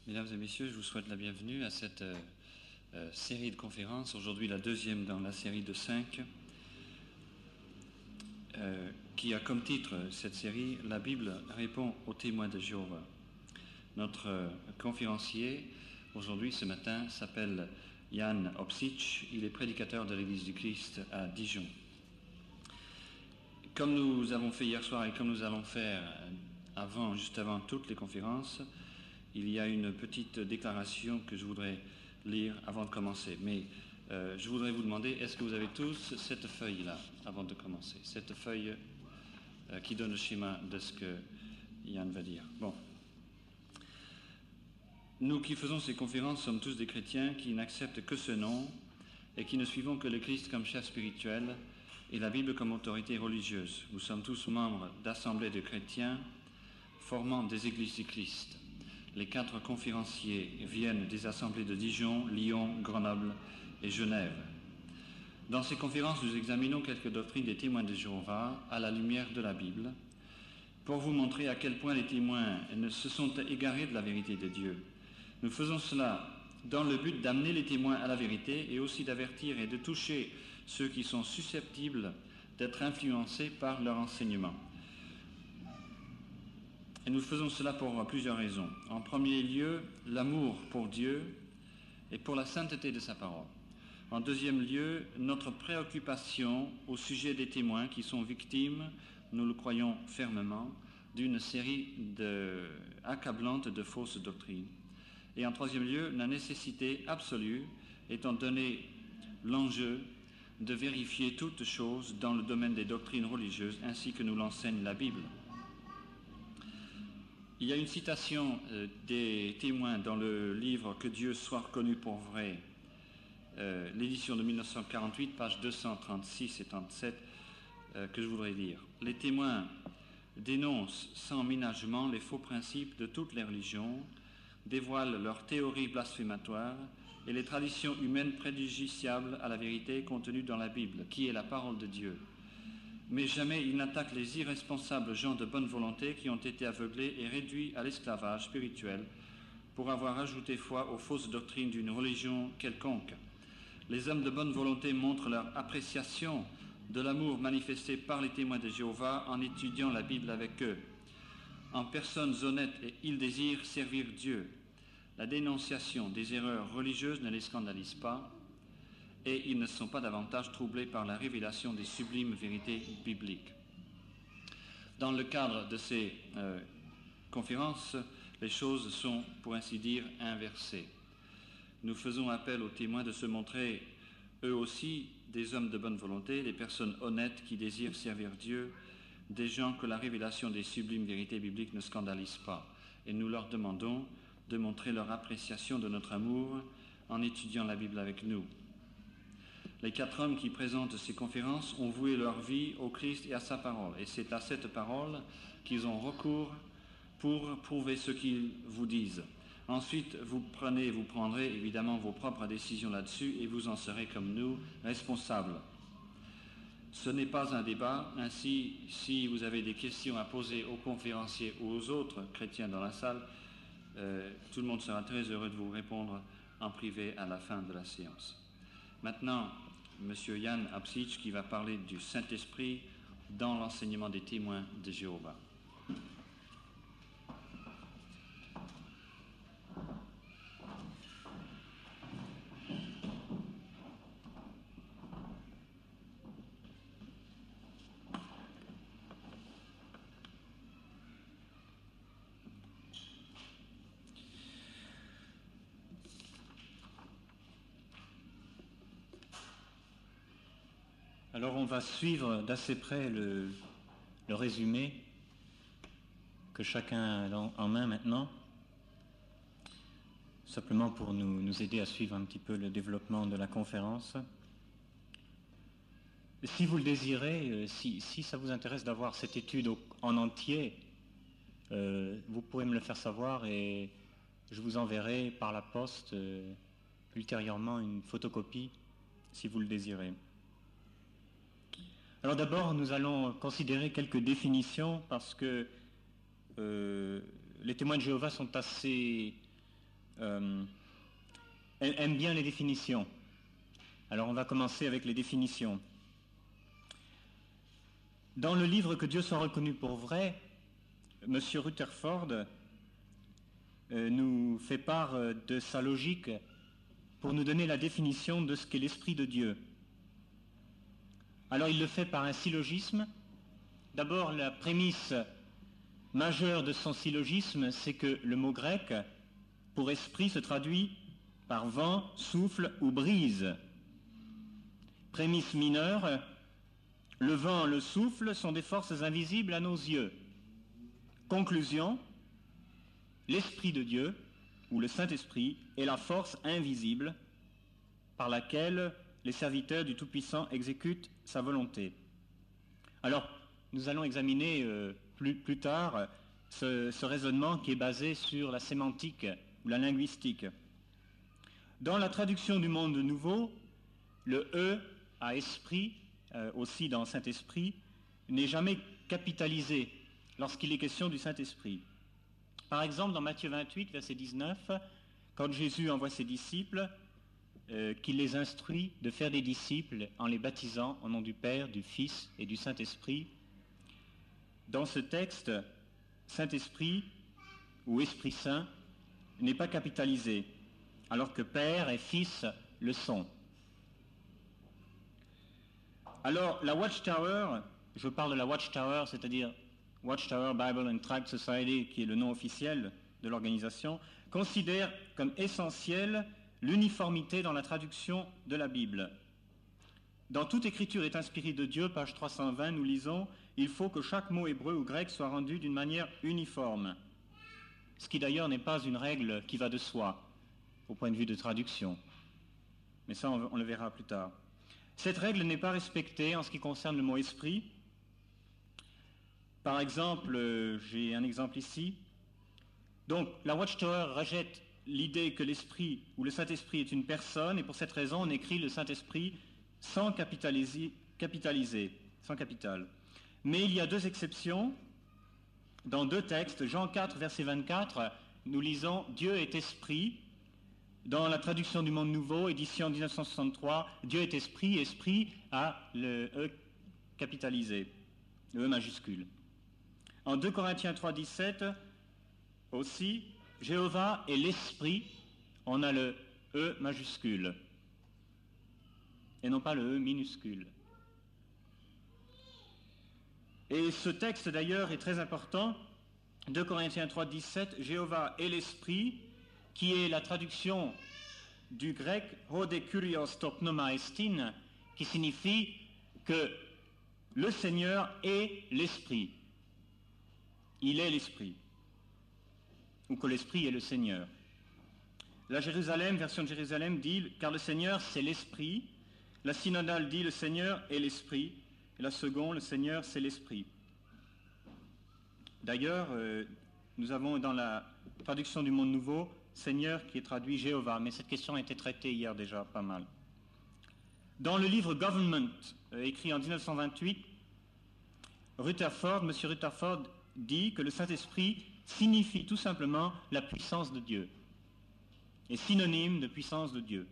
Mesdames et messieurs, je vous souhaite la bienvenue à cette série de conférences, aujourd'hui la deuxième dans la série de 5, qui a comme titre cette série « La Bible répond aux témoins de Jéhovah ». Notre conférencier aujourd'hui, ce matin, s'appelle Jan Opsic, il est prédicateur de l'Église du Christ à Dijon. Comme nous avons fait hier soir et comme nous allons faire juste avant toutes les conférences, il y a une petite déclaration que je voudrais lire avant de commencer. Mais je voudrais vous demander, est-ce que vous avez tous cette feuille-là, avant de commencer? Cette feuille qui donne le schéma de ce que Yann va dire. Bon. Nous qui faisons ces conférences sommes tous des chrétiens qui n'acceptent que ce nom et qui ne suivons que le Christ comme chef spirituel et la Bible comme autorité religieuse. Nous sommes tous membres d'assemblées de chrétiens formant des églises du Christ. Les 4 conférenciers viennent des assemblées de Dijon, Lyon, Grenoble et Genève. Dans ces conférences, nous examinons quelques doctrines des témoins de Jéhovah à la lumière de la Bible pour vous montrer à quel point les témoins se sont égarés de la vérité de Dieu. Nous faisons cela dans le but d'amener les témoins à la vérité et aussi d'avertir et de toucher ceux qui sont susceptibles d'être influencés par leur enseignement. Et nous faisons cela pour plusieurs raisons. En premier lieu, l'amour pour Dieu et pour la sainteté de sa parole. En deuxième lieu, notre préoccupation au sujet des témoins qui sont victimes, nous le croyons fermement, d'une série accablante de fausses doctrines. Et en troisième lieu, la nécessité absolue étant donné l'enjeu de vérifier toutes choses dans le domaine des doctrines religieuses ainsi que nous l'enseigne la Bible. Il y a une citation des témoins dans le livre « Que Dieu soit reconnu pour vrai », l'édition de 1948, pages 236 et 37, que je voudrais lire. Les témoins dénoncent sans ménagement les faux principes de toutes les religions, dévoilent leurs théories blasphématoires et les traditions humaines préjudiciables à la vérité contenue dans la Bible, qui est la parole de Dieu. Mais jamais ils n'attaquent les irresponsables gens de bonne volonté qui ont été aveuglés et réduits à l'esclavage spirituel pour avoir ajouté foi aux fausses doctrines d'une religion quelconque. Les hommes de bonne volonté montrent leur appréciation de l'amour manifesté par les témoins de Jéhovah en étudiant la Bible avec eux. En personnes honnêtes, ils désirent servir Dieu. La dénonciation des erreurs religieuses ne les scandalise pas et ils ne sont pas davantage troublés par la révélation des sublimes vérités bibliques. Dans le cadre de ces conférences, les choses sont, pour ainsi dire, inversées. Nous faisons appel aux témoins de se montrer, eux aussi, des hommes de bonne volonté, des personnes honnêtes qui désirent servir Dieu, des gens que la révélation des sublimes vérités bibliques ne scandalise pas. Et nous leur demandons de montrer leur appréciation de notre amour en étudiant la Bible avec nous. Les 4 hommes qui présentent ces conférences ont voué leur vie au Christ et à sa parole. Et c'est à cette parole qu'ils ont recours pour prouver ce qu'ils vous disent. Ensuite, vous prendrez évidemment vos propres décisions là-dessus et vous en serez comme nous responsables. Ce n'est pas un débat. Ainsi, si vous avez des questions à poser aux conférenciers ou aux autres chrétiens dans la salle, tout le monde sera très heureux de vous répondre en privé à la fin de la séance. Maintenant, M. Jan Opsic qui va parler du Saint-Esprit dans l'enseignement des témoins de Jéhovah. Alors on va suivre d'assez près le résumé que chacun a en main maintenant, simplement pour nous aider à suivre un petit peu le développement de la conférence. Si vous le désirez, si ça vous intéresse d'avoir cette étude en entier, vous pouvez me le faire savoir et je vous enverrai par la poste ultérieurement une photocopie si vous le désirez. Alors d'abord, nous allons considérer quelques définitions parce que les témoins de Jéhovah sont assez aime bien les définitions. Alors on va commencer avec les définitions. Dans le livre Que Dieu soit reconnu pour vrai, M. Rutherford nous fait part de sa logique pour nous donner la définition de ce qu'est l'Esprit de Dieu. Alors il le fait par un syllogisme. D'abord, la prémisse majeure de son syllogisme, c'est que le mot grec pour esprit se traduit par vent, souffle ou brise. Prémisse mineure, le vent, le souffle sont des forces invisibles à nos yeux. Conclusion, l'Esprit de Dieu, ou le Saint-Esprit, est la force invisible par laquelle les serviteurs du Tout-Puissant exécutent sa volonté. Alors, nous allons examiner plus tard ce raisonnement qui est basé sur la sémantique ou la linguistique. Dans la traduction du Monde Nouveau, le « e » à esprit, aussi dans Saint-Esprit, n'est jamais capitalisé lorsqu'il est question du Saint-Esprit. Par exemple, dans Matthieu 28, verset 19, quand Jésus envoie ses disciples, qu'il les instruit de faire des disciples en les baptisant au nom du Père, du Fils et du Saint-Esprit, dans ce texte, Saint-Esprit ou Esprit Saint n'est pas capitalisé, alors que Père et Fils le sont. Alors, la Watchtower, je parle de la Watchtower, c'est-à-dire Watchtower Bible and Tract Society, qui est le nom officiel de l'organisation, considère comme essentielle l'uniformité dans la traduction de la Bible. Dans toute écriture est inspirée de Dieu, page 320, nous lisons « Il faut que chaque mot hébreu ou grec soit rendu d'une manière uniforme », ce qui d'ailleurs n'est pas une règle qui va de soi, au point de vue de traduction. Mais ça, on le verra plus tard. Cette règle n'est pas respectée en ce qui concerne le mot « esprit ». Par exemple, j'ai un exemple ici. Donc, la Watchtower rejette l'idée que l'Esprit ou le Saint-Esprit est une personne, et pour cette raison, on écrit le Saint-Esprit sans capitaliser, sans capital. Mais il y a deux exceptions. Dans deux textes, Jean 4, verset 24, nous lisons « Dieu est esprit ». Dans la traduction du Monde Nouveau, édition 1963, « Dieu est esprit », esprit a le « E » capitalisé, le « E » majuscule. En 2 Corinthiens 3, 17, aussi, « Jéhovah est l'esprit », on a le « E » majuscule, et non pas le « E » minuscule. Et ce texte d'ailleurs est très important, 2 Corinthiens 3, 17, « Jéhovah est l'esprit », qui est la traduction du grec « Rode kurios to pneuma estin », qui signifie que le Seigneur est l'esprit. Il est l'esprit, ou que l'esprit est le Seigneur. La Jérusalem, version de Jérusalem, dit « Car le Seigneur, c'est l'esprit ». La synodale dit « Le Seigneur est l'esprit ». Et la seconde, « Le Seigneur, c'est l'esprit ». D'ailleurs, nous avons dans la traduction du Monde Nouveau « Seigneur » qui est traduit « Jéhovah », mais cette question a été traitée hier déjà pas mal. Dans le livre « Government », écrit en 1928, M. Rutherford dit que le Saint-Esprit signifie tout simplement la puissance de Dieu, est synonyme de puissance de Dieu.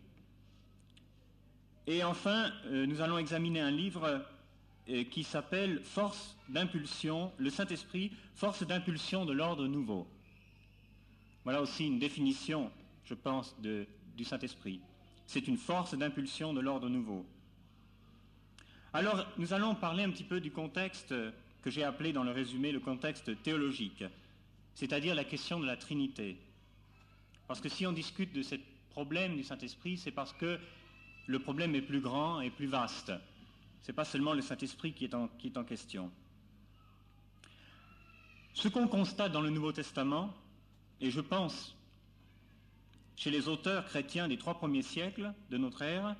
Et enfin, nous allons examiner un livre qui s'appelle « Force d'impulsion, le Saint-Esprit, force d'impulsion de l'ordre nouveau ». Voilà aussi une définition, je pense, du Saint-Esprit. C'est une force d'impulsion de l'ordre nouveau. Alors, nous allons parler un petit peu du contexte que j'ai appelé dans le résumé le contexte théologique, c'est-à-dire la question de la Trinité. Parce que si on discute de ce problème du Saint-Esprit, c'est parce que le problème est plus grand et plus vaste. Ce n'est pas seulement le Saint-Esprit qui est en question. Ce qu'on constate dans le Nouveau Testament, et je pense chez les auteurs chrétiens des 3 premiers siècles de notre ère,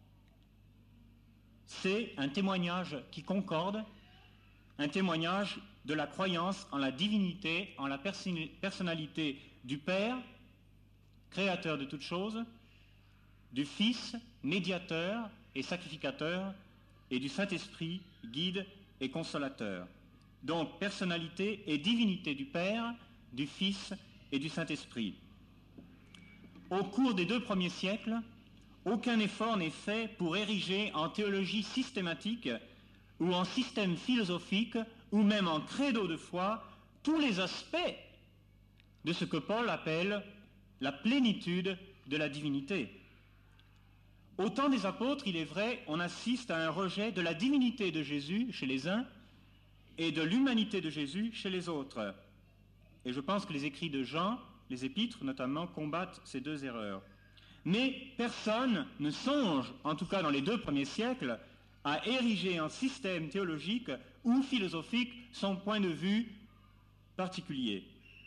c'est un témoignage qui concorde, un témoignage de la croyance en la divinité, en la personnalité du Père, créateur de toutes choses, du Fils, médiateur et sacrificateur, et du Saint-Esprit, guide et consolateur. Donc, personnalité et divinité du Père, du Fils et du Saint-Esprit. au cours des 2 premiers siècles, aucun effort n'est fait pour ériger en théologie systématique ou en système philosophique ou même en credo de foi tous les aspects de ce que Paul appelle la plénitude de la divinité. Au temps des apôtres, il est vrai, on assiste à un rejet de la divinité de Jésus chez les uns et de l'humanité de Jésus chez les autres. Et je pense que les écrits de Jean, les épîtres notamment, combattent ces 2 erreurs. Mais personne ne songe, en tout cas dans les 2 premiers siècles, à ériger en système théologique ou philosophique son point de vue particulier.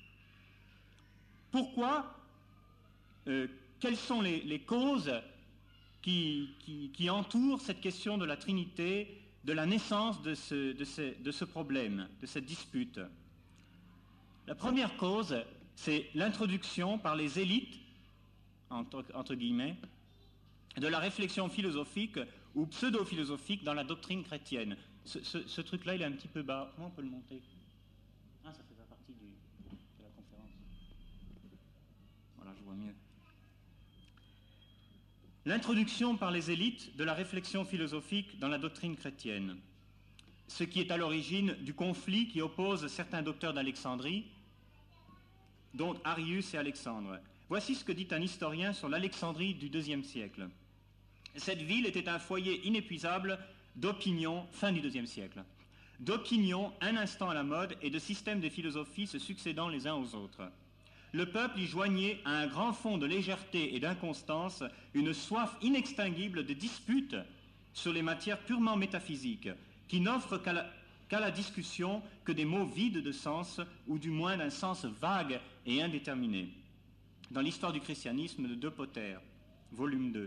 Pourquoi quelles sont les causes qui entourent cette question de la Trinité, de la naissance de ce problème, de cette dispute? La première cause, c'est l'introduction par les élites, entre guillemets, de la réflexion philosophique ou pseudo-philosophique dans la doctrine chrétienne. Ce truc-là, il est un petit peu bas. Comment on peut le monter? Ah, ça fait pas partie de la conférence. Voilà, je vois mieux. L'introduction par les élites de la réflexion philosophique dans la doctrine chrétienne, ce qui est à l'origine du conflit qui oppose certains docteurs d'Alexandrie, dont Arius et Alexandre. Voici ce que dit un historien sur l'Alexandrie du IIe siècle. Cette ville était un foyer inépuisable d'opinions, fin du IIe siècle, d'opinions un instant à la mode et de systèmes de philosophie se succédant les uns aux autres. Le peuple y joignait à un grand fond de légèreté et d'inconstance une soif inextinguible de disputes sur les matières purement métaphysiques, qui n'offrent qu'à la discussion que des mots vides de sens, ou du moins d'un sens vague et indéterminé. Dans l'histoire du christianisme de De Potter, volume 2.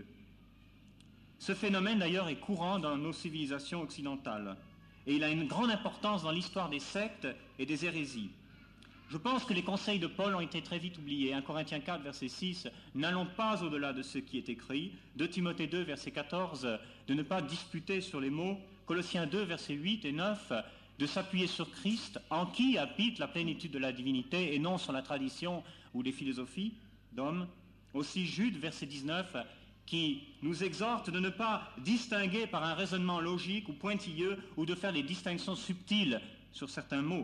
Ce phénomène d'ailleurs est courant dans nos civilisations occidentales, et il a une grande importance dans l'histoire des sectes et des hérésies. Je pense que les conseils de Paul ont été très vite oubliés. 1 Corinthiens 4, verset 6, n'allons pas au-delà de ce qui est écrit. 2 Timothée 2, verset 14, de ne pas disputer sur les mots. Colossiens 2, verset 8 et 9, de s'appuyer sur Christ, en qui habite la plénitude de la divinité, et non sur la tradition ou les philosophies d'hommes. Aussi Jude, verset 19, qui nous exhorte de ne pas distinguer par un raisonnement logique ou pointilleux, ou de faire des distinctions subtiles sur certains mots.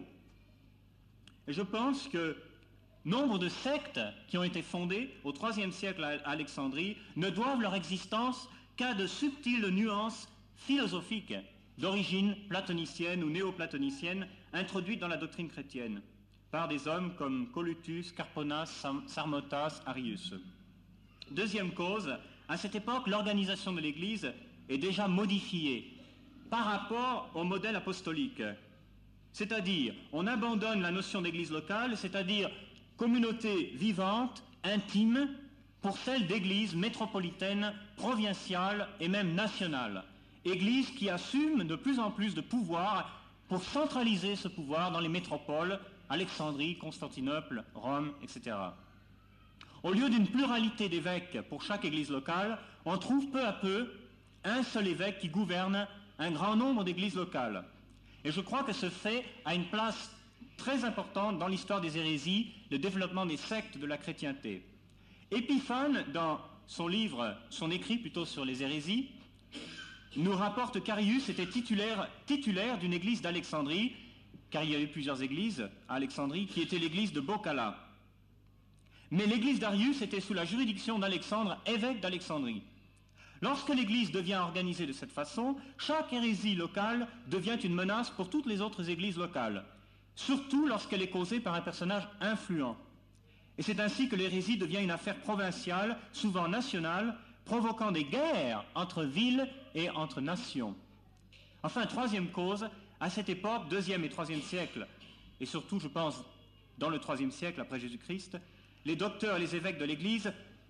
Et je pense que nombre de sectes qui ont été fondées au IIIe siècle à Alexandrie ne doivent leur existence qu'à de subtiles nuances philosophiques d'origine platonicienne ou néo-platonicienne introduites dans la doctrine chrétienne par des hommes comme Colutus, Carponas, Sarmotas, Arius. Deuxième cause, à cette époque, l'organisation de l'Église est déjà modifiée par rapport au modèle apostolique. C'est-à-dire, on abandonne la notion d'église locale, c'est-à-dire communauté vivante, intime, pour celle d'église métropolitaine, provinciale et même nationale. Église qui assume de plus en plus de pouvoir pour centraliser ce pouvoir dans les métropoles, Alexandrie, Constantinople, Rome, etc. Au lieu d'une pluralité d'évêques pour chaque église locale, on trouve peu à peu un seul évêque qui gouverne un grand nombre d'églises locales. Et je crois que ce fait a une place très importante dans l'histoire des hérésies, le développement des sectes de la chrétienté. Épiphane, dans son livre, son écrit plutôt sur les hérésies, nous rapporte qu'Arius était titulaire d'une église d'Alexandrie, car il y a eu plusieurs églises à Alexandrie, qui était l'église de Boccala. Mais l'église d'Arius était sous la juridiction d'Alexandre, évêque d'Alexandrie. Lorsque l'Église devient organisée de cette façon, chaque hérésie locale devient une menace pour toutes les autres églises locales, surtout lorsqu'elle est causée par un personnage influent. Et c'est ainsi que l'hérésie devient une affaire provinciale, souvent nationale, provoquant des guerres entre villes et entre nations. Enfin, troisième cause, à cette époque, 2e et 3e siècle, et surtout, je pense, dans le 3e siècle après Jésus-Christ, les docteurs et les évêques de l'Église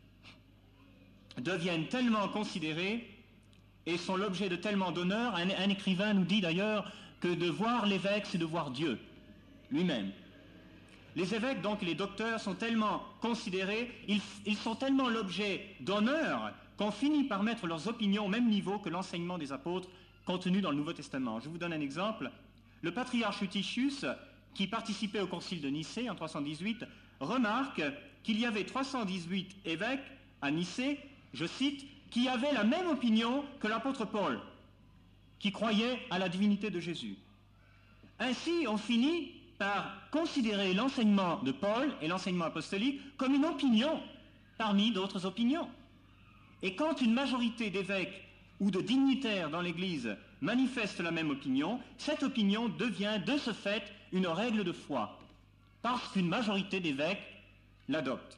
deviennent tellement considérés et sont l'objet de tellement d'honneur. Un écrivain nous dit d'ailleurs que de voir l'évêque, c'est de voir Dieu lui-même. Les évêques, donc, et les docteurs sont tellement considérés, ils sont tellement l'objet d'honneur qu'on finit par mettre leurs opinions au même niveau que l'enseignement des apôtres contenu dans le Nouveau Testament. Je vous donne un exemple. Le patriarche Eutychius, qui participait au concile de Nicée en 318, remarque qu'il y avait 318 évêques à Nicée, je cite, qui avaient la même opinion que l'apôtre Paul, qui croyait à la divinité de Jésus. Ainsi, on finit par considérer l'enseignement de Paul et l'enseignement apostolique comme une opinion parmi d'autres opinions. Et quand une majorité d'évêques ou de dignitaires dans l'Église manifeste la même opinion, cette opinion devient de ce fait une règle de foi, parce qu'une majorité d'évêques l'adopte.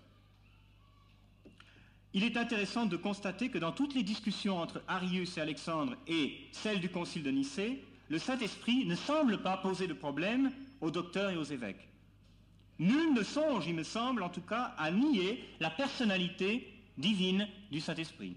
Il est intéressant de constater que dans toutes les discussions entre Arius et Alexandre et celles du Concile de Nicée, le Saint-Esprit ne semble pas poser de problème aux docteurs et aux évêques. Nul ne songe, il me semble en tout cas, à nier la personnalité divine du Saint-Esprit.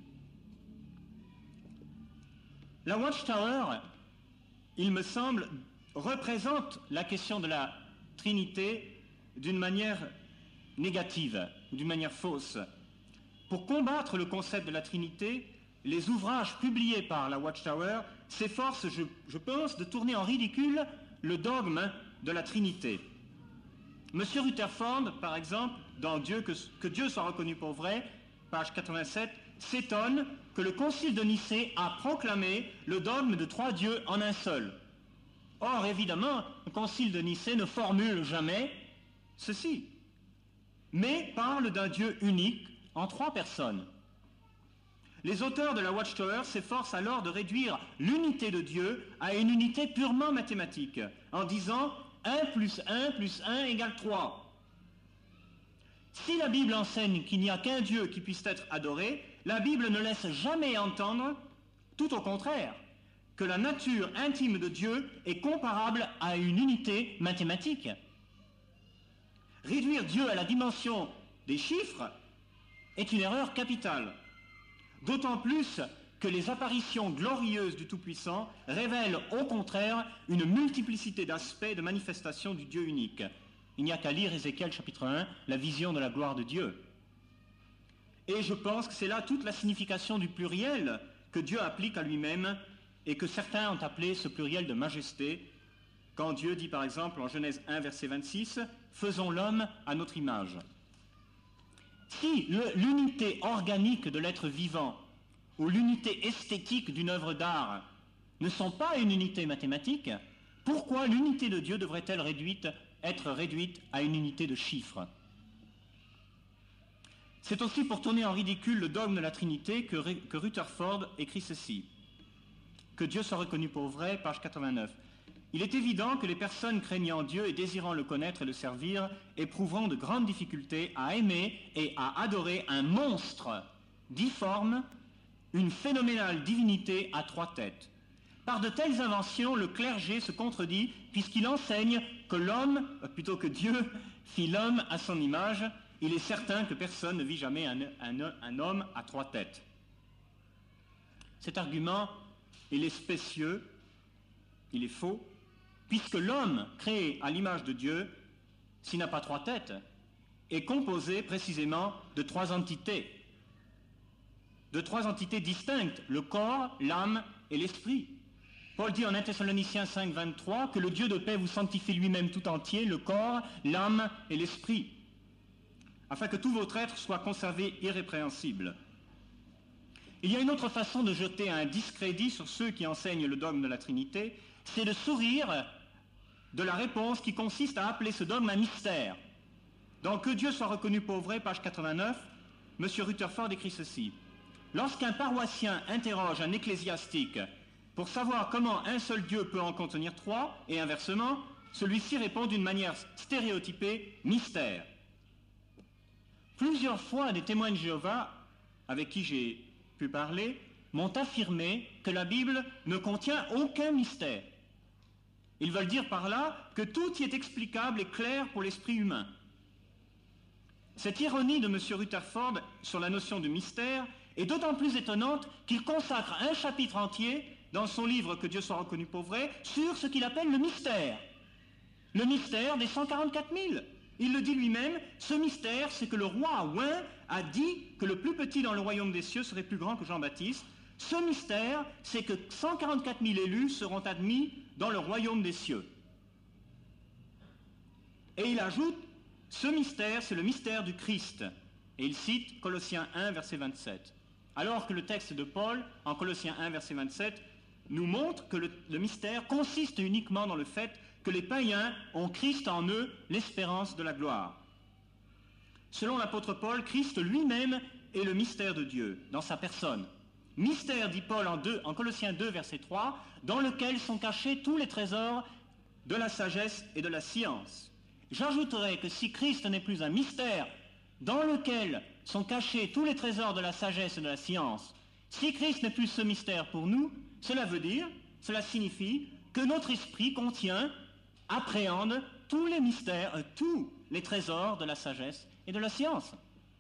La Watchtower, il me semble, représente la question de la Trinité d'une manière négative, d'une manière fausse. Pour combattre le concept de la Trinité, les ouvrages publiés par la Watchtower s'efforcent, je pense, de tourner en ridicule le dogme de la Trinité. M. Rutherford, par exemple, dans Que Dieu soit reconnu pour vrai, page 87, s'étonne que le Concile de Nicée a proclamé le dogme de 3 dieux en un seul. Or, évidemment, le Concile de Nicée ne formule jamais ceci, mais parle d'un Dieu unique en 3 personnes. Les auteurs de la Watchtower s'efforcent alors de réduire l'unité de Dieu à une unité purement mathématique, en disant 1 plus 1 plus 1 égale 3. Si la Bible enseigne qu'il n'y a qu'un Dieu qui puisse être adoré, la Bible ne laisse jamais entendre, tout au contraire, que la nature intime de Dieu est comparable à une unité mathématique. Réduire Dieu à la dimension des chiffres est une erreur capitale. D'autant plus que les apparitions glorieuses du Tout-Puissant révèlent au contraire une multiplicité d'aspects de manifestation du Dieu unique. Il n'y a qu'à lire Ézéchiel chapitre 1, la vision de la gloire de Dieu. Et je pense que c'est là toute la signification du pluriel que Dieu applique à lui-même et que certains ont appelé ce pluriel de majesté, quand Dieu dit par exemple en Genèse 1 verset 26 « Faisons l'homme à notre image ». Si l'unité organique de l'être vivant ou l'unité esthétique d'une œuvre d'art ne sont pas une unité mathématique, pourquoi l'unité de Dieu devrait-elle être réduite à une unité de chiffres? C'est aussi pour tourner en ridicule le dogme de la Trinité que Rutherford écrit ceci. Que Dieu soit reconnu pour vrai, page 89. Il est évident que les personnes craignant Dieu et désirant le connaître et le servir éprouveront de grandes difficultés à aimer et à adorer un monstre difforme, une phénoménale divinité à 3 têtes. Par de telles inventions, le clergé se contredit puisqu'il enseigne que plutôt que Dieu, fit l'homme à son image. Il est certain que personne ne vit jamais un homme à 3 têtes. Cet argument, il est spécieux, il est faux, puisque l'homme créé à l'image de Dieu, s'il n'a pas 3 têtes, est composé précisément de 3 entités. De 3 entités distinctes, le corps, l'âme et l'esprit. Paul dit en 1 Thessaloniciens 5, 23 que le Dieu de paix vous sanctifie lui-même tout entier, le corps, l'âme et l'esprit, afin que tout votre être soit conservé irrépréhensible. Il y a une autre façon de jeter un discrédit sur ceux qui enseignent le dogme de la Trinité, c'est de sourire de la réponse qui consiste à appeler ce dogme un mystère. Dans Que Dieu soit reconnu pour vrai, page 89, M. Rutherford écrit ceci. Lorsqu'un paroissien interroge un ecclésiastique pour savoir comment un seul Dieu peut en contenir 3, et inversement, celui-ci répond d'une manière stéréotypée, mystère. Plusieurs fois, des témoins de Jéhovah, avec qui j'ai pu parler, m'ont affirmé que la Bible ne contient aucun mystère. Ils veulent dire par là que tout y est explicable et clair pour l'esprit humain. Cette ironie de M. Rutherford sur la notion de mystère est d'autant plus étonnante qu'il consacre un chapitre entier dans son livre Que Dieu soit reconnu pour vrai sur ce qu'il appelle le mystère. Le mystère des 144 000. Il le dit lui-même, ce mystère, c'est que le roi Ouin a dit que le plus petit dans le royaume des cieux serait plus grand que Jean-Baptiste. Ce mystère, c'est que 144 000 élus seront admis dans le royaume des cieux. Et il ajoute Ce mystère, c'est le mystère du Christ. Et il cite Colossiens 1, verset 27. Alors que le texte de Paul, en Colossiens 1, verset 27, nous montre que le mystère consiste uniquement dans le fait que les païens ont Christ en eux, l'espérance de la gloire. Selon l'apôtre Paul, Christ lui-même est le mystère de Dieu, dans sa personne. Mystère, dit Paul en Colossiens 2, verset 3, dans lequel sont cachés tous les trésors de la sagesse et de la science. J'ajouterai que si Christ n'est plus un mystère dans lequel sont cachés tous les trésors de la sagesse et de la science, si Christ n'est plus ce mystère pour nous, cela signifie que notre esprit contient, appréhende tous les mystères, tous les trésors de la sagesse et de la science.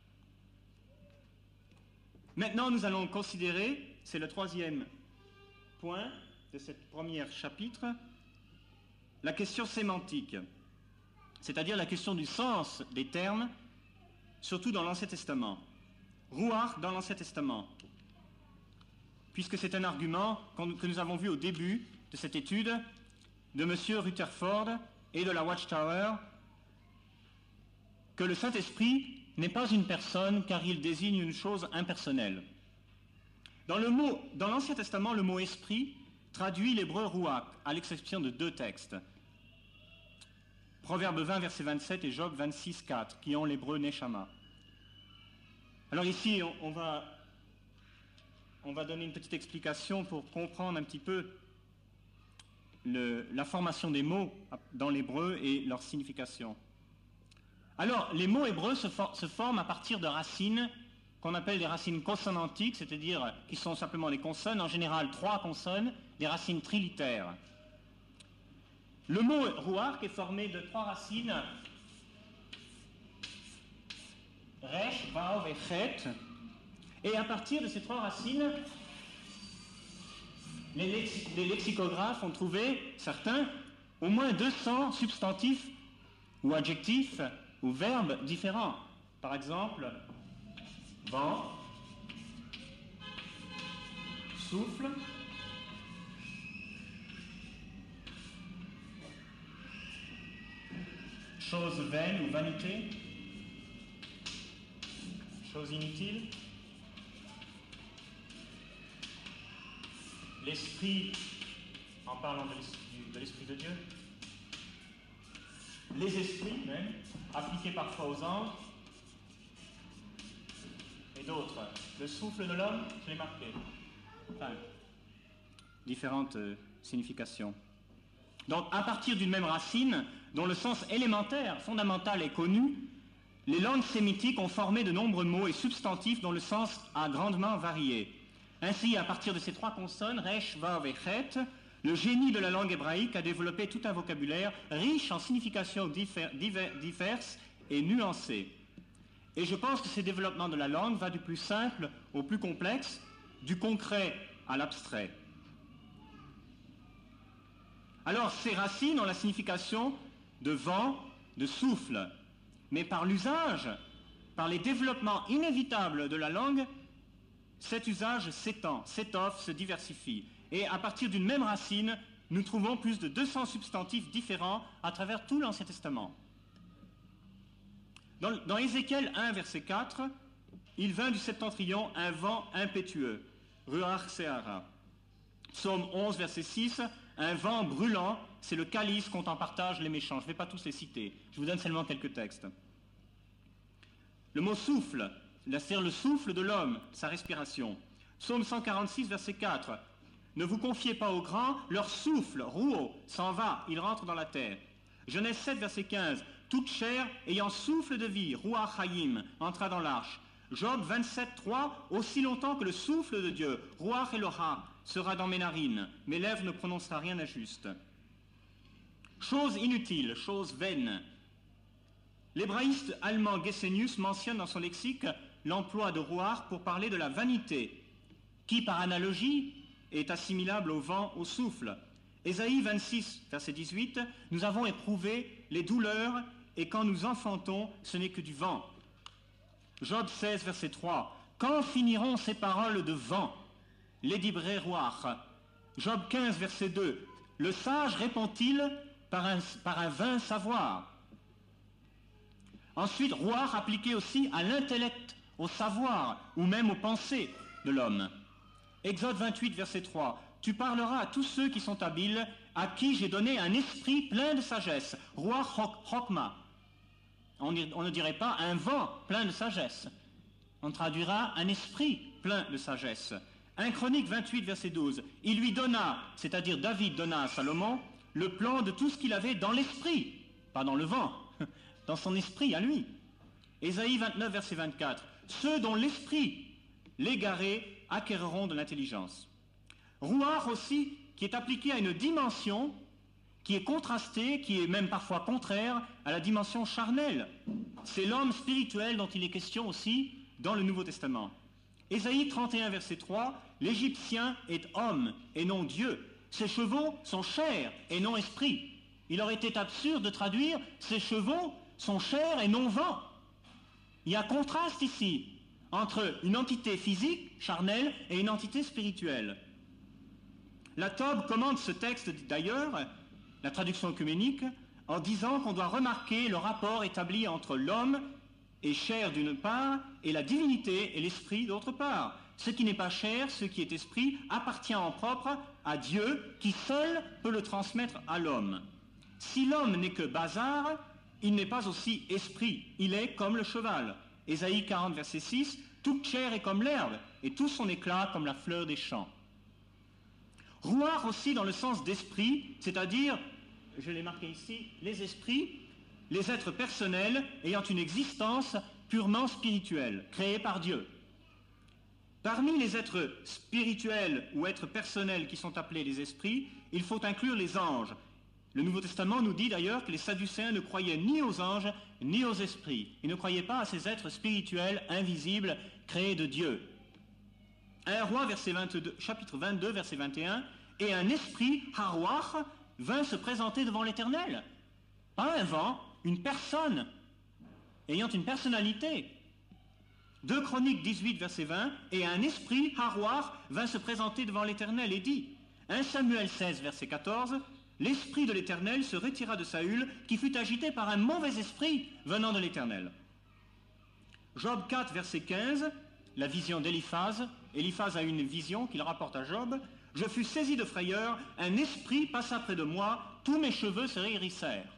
Maintenant, nous allons considérer, c'est le troisième point de ce premier chapitre, la question sémantique, c'est-à-dire la question du sens des termes, surtout dans l'Ancien Testament. Ruach dans l'Ancien Testament, puisque c'est un argument que nous avons vu au début de cette étude de M. Rutherford et de la Watchtower, que le Saint-Esprit n'est pas une personne car il désigne une chose impersonnelle. Dans l'Ancien Testament, le mot « esprit » traduit l'hébreu « ruach », à l'exception de 2 textes. Proverbe 20, verset 27 et Job 26, 4, qui ont l'hébreu « neshama ». Alors ici, on va donner une petite explication pour comprendre un petit peu la formation des mots dans l'hébreu et leur signification. Alors, les mots hébreux se forment à partir de racines qu'on appelle des racines consonantiques, c'est-à-dire qui sont simplement des consonnes, en général 3 consonnes, des racines trilitères. Le mot ruach est formé de 3 racines, resh, vav et chet, et à partir de ces 3 racines, les lexicographes ont trouvé, certains, au moins 200 substantifs ou adjectifs ou verbes différents. Par exemple, vent, souffle, chose vaine ou vanité, chose inutile, l'esprit, en parlant de l'esprit de Dieu, les esprits même, appliqués parfois aux anges, et d'autres. Le souffle de l'homme, je l'ai marqué. Enfin, différentes significations. Donc, à partir d'une même racine, dont le sens élémentaire, fondamental est connu, les langues sémitiques ont formé de nombreux mots et substantifs dont le sens a grandement varié. Ainsi, à partir de ces 3 consonnes, resh, vav et chet, le génie de la langue hébraïque a développé tout un vocabulaire riche en significations diverses et nuancées. Et je pense que ce développement de la langue va du plus simple au plus complexe, du concret à l'abstrait. Alors, ces racines ont la signification de vent, de souffle, mais par l'usage, par les développements inévitables de la langue, cet usage s'étend, s'étoffe, se diversifie. Et à partir d'une même racine, nous trouvons plus de 200 substantifs différents à travers tout l'Ancien Testament. Dans Ézéchiel 1, verset 4, il vint du septentrion un vent impétueux, ruach seara. Psaume 11, verset 6, un vent brûlant, c'est le calice qu'on en partage les méchants. Je ne vais pas tous les citer, je vous donne seulement quelques textes. Le mot souffle, c'est-à-dire le souffle de l'homme, sa respiration. Psaume 146, verset 4, ne vous confiez pas aux grands, leur souffle, rouo, s'en va, il rentre dans la terre. Genèse 7, verset 15, toute chair ayant souffle de vie, ruach hayim, entra dans l'arche. Job 27, 3, aussi longtemps que le souffle de Dieu, ruach Eloha, sera dans mes narines, mes lèvres ne prononcera rien d'injuste. Chose inutile, chose vaine. L'hébraïste allemand Gesenius mentionne dans son lexique l'emploi de ruach pour parler de la vanité, qui par analogie est assimilable au vent, au souffle. Ésaïe 26, verset 18, nous avons éprouvé les douleurs et quand nous enfantons, ce n'est que du vent. Job 16, verset 3, quand finiront ces paroles de vent, les dibré ruach. Job 15, verset 2, le sage répond-il par un vain savoir. Ensuite, ruach appliqué aussi à l'intellect, au savoir, ou même aux pensées de l'homme. Exode 28, verset 3. Tu parleras à tous ceux qui sont habiles, à qui j'ai donné un esprit plein de sagesse. Ruach chokma. On ne dirait pas un vent plein de sagesse. On traduira un esprit plein de sagesse. 1 Chronique 28, verset 12. Il lui donna, c'est-à-dire David donna à Salomon, le plan de tout ce qu'il avait dans l'esprit, pas dans le vent, dans son esprit à lui. Ésaïe 29, verset 24. Ceux dont l'esprit l'égaré acquerront de l'intelligence. Ruach aussi, qui est appliqué à une dimension qui est contrastée, qui est même parfois contraire à la dimension charnelle. C'est l'homme spirituel dont il est question aussi dans le Nouveau Testament. Ésaïe 31, verset 3, l'Égyptien est homme et non Dieu. Ses chevaux sont chair et non esprit. Il aurait été absurde de traduire ses chevaux sont chair et non vent. Il y a contraste ici entre une entité physique, charnelle, et une entité spirituelle. La Tob commente ce texte d'ailleurs, la traduction œcuménique, en disant qu'on doit remarquer le rapport établi entre l'homme et chair d'une part, et la divinité et l'esprit d'autre part. Ce qui n'est pas chair, ce qui est esprit, appartient en propre à Dieu, qui seul peut le transmettre à l'homme. Si l'homme n'est que bazar, il n'est pas aussi esprit, il est comme le cheval. Ésaïe 40, verset 6, toute chair est comme l'herbe, et tout son éclat comme la fleur des champs. Ruach aussi dans le sens d'esprit, c'est-à-dire, je l'ai marqué ici, les esprits, les êtres personnels ayant une existence purement spirituelle, créée par Dieu. Parmi les êtres spirituels ou êtres personnels qui sont appelés les esprits, il faut inclure les anges. Le Nouveau Testament nous dit d'ailleurs que les Sadducéens ne croyaient ni aux anges ni aux esprits. Ils ne croyaient pas à ces êtres spirituels, invisibles, créés de Dieu. 1 Roi, chapitre 22, verset 21, et un esprit, Haruach, vint se présenter devant l'Éternel. Pas un vent, une personne, ayant une personnalité. 2 Chroniques 18, verset 20, et un esprit, Haruach, vint se présenter devant l'Éternel et dit, 1 Samuel 16, verset 14, l'esprit de l'Éternel se retira de Saül, qui fut agité par un mauvais esprit venant de l'Éternel. Job 4, verset 15, la vision d'Éliphaz. Éliphaz a une vision qu'il rapporte à Job. Je fus saisi de frayeur, un esprit passa près de moi, tous mes cheveux se hérissèrent.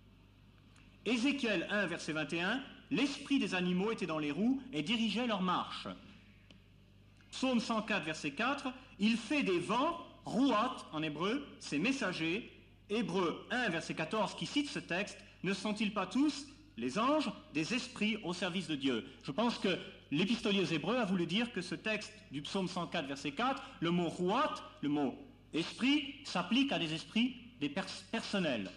Ézéchiel 1, verset 21, l'esprit des animaux était dans les roues et dirigeait leur marche. Psaume 104, verset 4, il fait des vents, ruach en hébreu, c'est messager. Hébreux 1, verset 14, qui cite ce texte, ne sont-ils pas tous, les anges, des esprits au service de Dieu? Je pense que l'épistolier aux Hébreux a voulu dire que ce texte du psaume 104, verset 4, le mot ruach, le mot esprit, s'applique à des esprits, des personnels.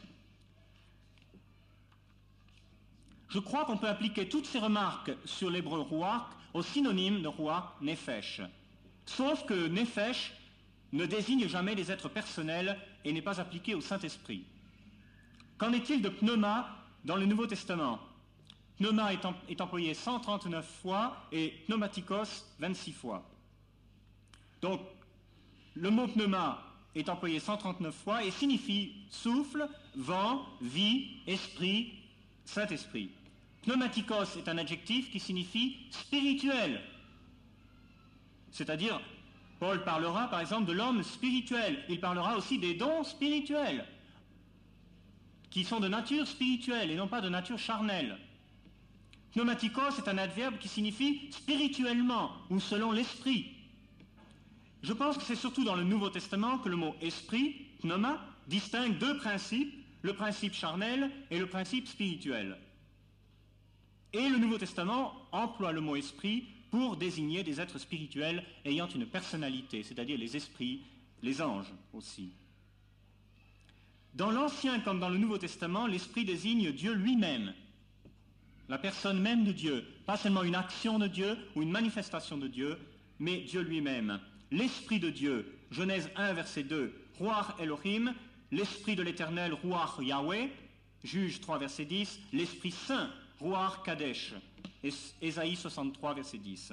Je crois qu'on peut appliquer toutes ces remarques sur l'hébreu ruach au synonyme de ruach, nefesh. Sauf que nefesh ne désigne jamais des êtres personnels et n'est pas appliqué au Saint-Esprit. Qu'en est-il de pneuma dans le Nouveau Testament? Pneuma est employé 139 fois et pneumatikos 26 fois. Donc, le mot pneuma est employé 139 fois et signifie souffle, vent, vie, esprit, Saint-Esprit. Pneumatikos est un adjectif qui signifie spirituel. C'est-à-dire, Paul parlera par exemple de l'homme spirituel. Il parlera aussi des dons spirituels, qui sont de nature spirituelle et non pas de nature charnelle. Pneumatikos est un adverbe qui signifie spirituellement ou selon l'esprit. Je pense que c'est surtout dans le Nouveau Testament que le mot esprit, pneuma, distingue deux principes, le principe charnel et le principe spirituel. Et le Nouveau Testament emploie le mot esprit pour désigner des êtres spirituels ayant une personnalité, c'est-à-dire les esprits, les anges aussi. Dans l'Ancien comme dans le Nouveau Testament, l'esprit désigne Dieu lui-même, la personne même de Dieu, pas seulement une action de Dieu ou une manifestation de Dieu, mais Dieu lui-même. L'Esprit de Dieu, Genèse 1, verset 2, Ruach Elohim, l'Esprit de l'Éternel, Ruach Yahweh, Juge 3, verset 10, l'Esprit Saint, Ruach Kadesh, Ésaïe 63, verset 10.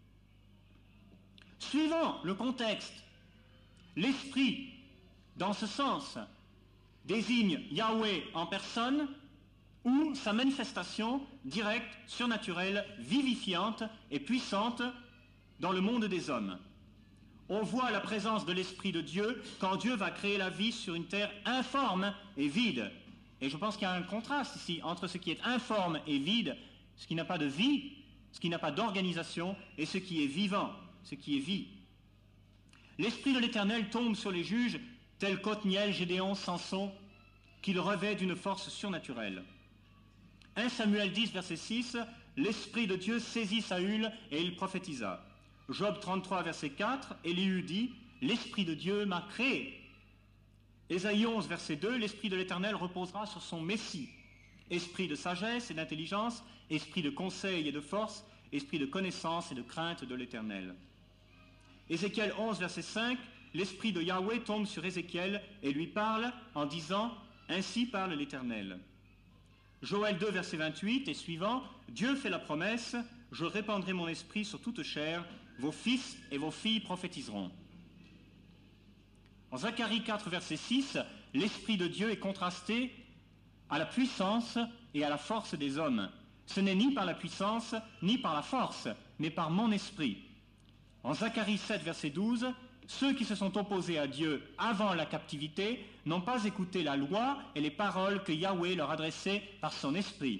Suivant le contexte, l'Esprit, dans ce sens, désigne Yahweh en personne, ou sa manifestation directe, surnaturelle, vivifiante et puissante dans le monde des hommes. On voit la présence de l'Esprit de Dieu quand Dieu va créer la vie sur une terre informe et vide. Et je pense qu'il y a un contraste ici entre ce qui est informe et vide, ce qui n'a pas de vie, ce qui n'a pas d'organisation, et ce qui est vivant, ce qui est vie. L'Esprit de l'Éternel tombe sur les juges, tels qu'Othniel, Gédéon, Samson, qu'il revêt d'une force surnaturelle. 1 Samuel 10, verset 6, l'Esprit de Dieu saisit Saül et il prophétisa. Job 33, verset 4, Élihu dit, l'Esprit de Dieu m'a créé. Ésaïe 11, verset 2, l'Esprit de l'Éternel reposera sur son Messie. Esprit de sagesse et d'intelligence, esprit de conseil et de force, esprit de connaissance et de crainte de l'Éternel. Ézéchiel 11, verset 5, l'Esprit de Yahweh tombe sur Ézéchiel et lui parle en disant « Ainsi parle l'Éternel ». Joël 2, verset 28 et suivant, Dieu fait la promesse « Je répandrai mon esprit sur toute chair, vos fils et vos filles prophétiseront ». En Zacharie 4, verset 6, l'Esprit de Dieu est contrasté à la puissance et à la force des hommes. Ce n'est ni par la puissance, ni par la force, mais par mon esprit. En Zacharie 7, verset 12, ceux qui se sont opposés à Dieu avant la captivité n'ont pas écouté la loi et les paroles que Yahweh leur adressait par son esprit.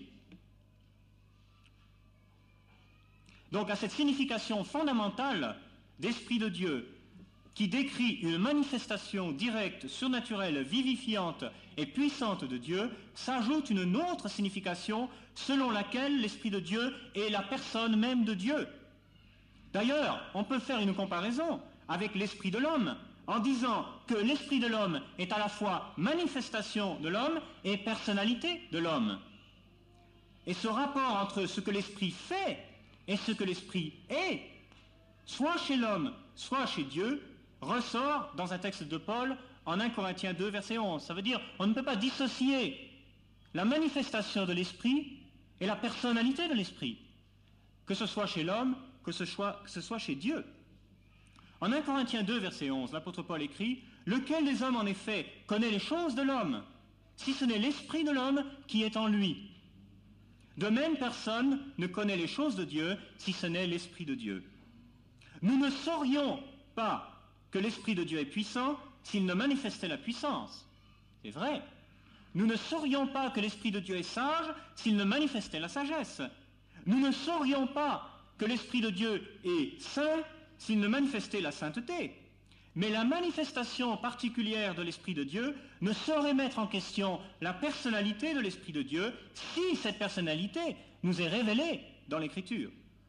Donc à cette signification fondamentale d'Esprit de Dieu, qui décrit une manifestation directe, surnaturelle, vivifiante et puissante de Dieu, s'ajoute une autre signification selon laquelle l'Esprit de Dieu est la personne même de Dieu. D'ailleurs, on peut faire une comparaison avec l'Esprit de l'homme en disant que l'Esprit de l'homme est à la fois manifestation de l'homme et personnalité de l'homme. Et ce rapport entre ce que l'Esprit fait et ce que l'Esprit est, soit chez l'homme, soit chez Dieu, ressort dans un texte de Paul en 1 Corinthiens 2, verset 11. Ça veut dire on ne peut pas dissocier la manifestation de l'Esprit et la personnalité de l'Esprit, que ce soit chez l'homme, que ce soit chez Dieu. En 1 Corinthiens 2, verset 11, l'apôtre Paul écrit « Lequel des hommes, en effet, connaît les choses de l'homme, si ce n'est l'Esprit de l'homme qui est en lui? De même, personne ne connaît les choses de Dieu, si ce n'est l'Esprit de Dieu. Nous ne saurions pas que l'Esprit de Dieu est puissant s'il ne manifestait la puissance. C'est vrai. Nous ne saurions pas que l'Esprit de Dieu est sage s'il ne manifestait la sagesse. Nous ne saurions pas que l'Esprit de Dieu est saint s'il ne manifestait la sainteté. Mais la manifestation particulière de l'Esprit de Dieu ne saurait mettre en question la personnalité de l'Esprit de Dieu si cette personnalité nous est révélée dans l'Écriture.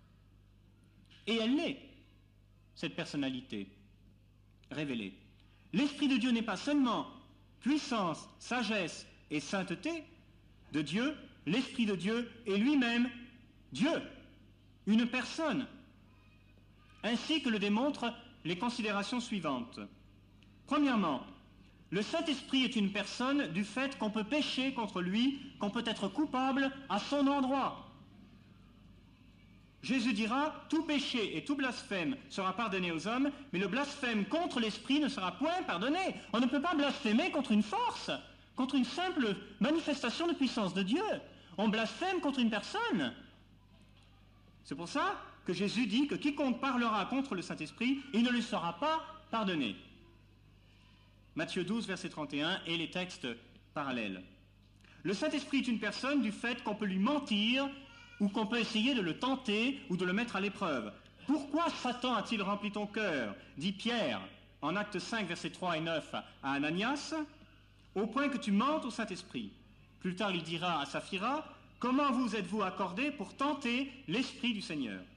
Et elle l'est, cette personnalité révélée. L'Esprit de Dieu n'est pas seulement puissance, sagesse et sainteté de Dieu, l'Esprit de Dieu est lui-même Dieu, une personne, ainsi que le démontrent les considérations suivantes. Premièrement, le Saint-Esprit est une personne du fait qu'on peut pécher contre lui, qu'on peut être coupable à son endroit. Jésus dira, tout péché et tout blasphème sera pardonné aux hommes, mais le blasphème contre l'Esprit ne sera point pardonné. On ne peut pas blasphémer contre une force, contre une simple manifestation de puissance de Dieu. On blasphème contre une personne. C'est pour ça que Jésus dit que quiconque parlera contre le Saint-Esprit, il ne lui sera pas pardonné. Matthieu 12, verset 31 et les textes parallèles. Le Saint-Esprit est une personne du fait qu'on peut lui mentir ou qu'on peut essayer de le tenter ou de le mettre à l'épreuve. Pourquoi Satan a-t-il rempli ton cœur, dit Pierre en Actes 5, versets 3 et 9 à Ananias, au point que tu mentes au Saint-Esprit. Plus tard, il dira à Saphira, comment vous êtes-vous accordés pour tenter l'Esprit du Seigneur?